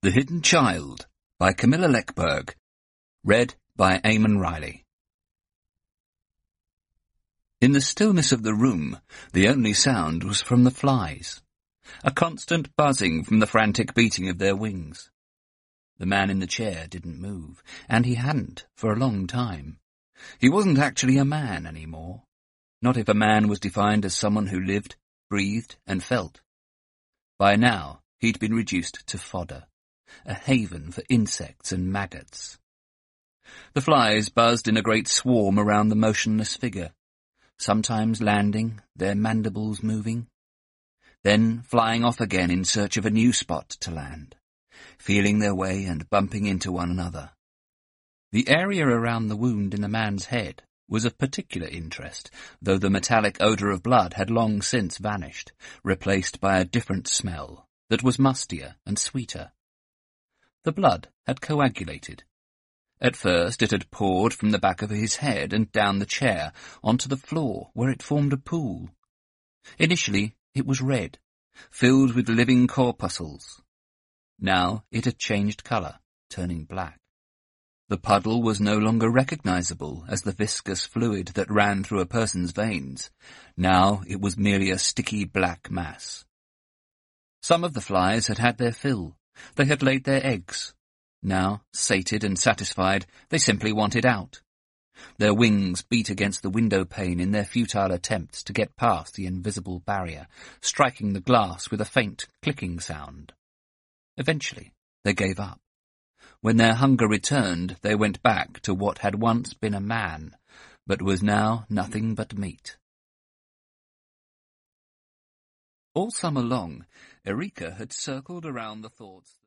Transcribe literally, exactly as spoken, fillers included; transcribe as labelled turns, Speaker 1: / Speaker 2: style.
Speaker 1: The Hidden Child by Camilla Leckberg. Read by Eamon Riley. In the stillness of the room, the only sound was from the flies, a constant buzzing from the frantic beating of their wings. The man in the chair didn't move, and he hadn't for a long time. He wasn't actually a man anymore, not if a man was defined as someone who lived, breathed, and felt. By now, he'd been reduced to fodder, a haven for insects and maggots. The flies buzzed in a great swarm around the motionless figure, sometimes landing, their mandibles moving, then flying off again in search of a new spot to land, feeling their way and bumping into one another. The area around the wound in the man's head was of particular interest, though the metallic odour of blood had long since vanished, replaced by a different smell that was mustier and sweeter. The blood had coagulated. At first it had poured from the back of his head and down the chair onto the floor, where it formed a pool. Initially it was red, filled with living corpuscles. Now it had changed colour, turning black. The puddle was no longer recognizable as the viscous fluid that ran through a person's veins. Now it was merely a sticky black mass. Some of the flies had had their fill. They had laid their eggs. Now, sated and satisfied, they simply wanted out. Their wings beat against the window pane in their futile attempts to get past the invisible barrier, striking the glass with a faint clicking sound. Eventually, they gave up. When their hunger returned, they went back to what had once been a man, but was now nothing but meat. All summer long, Erika had circled around the thoughts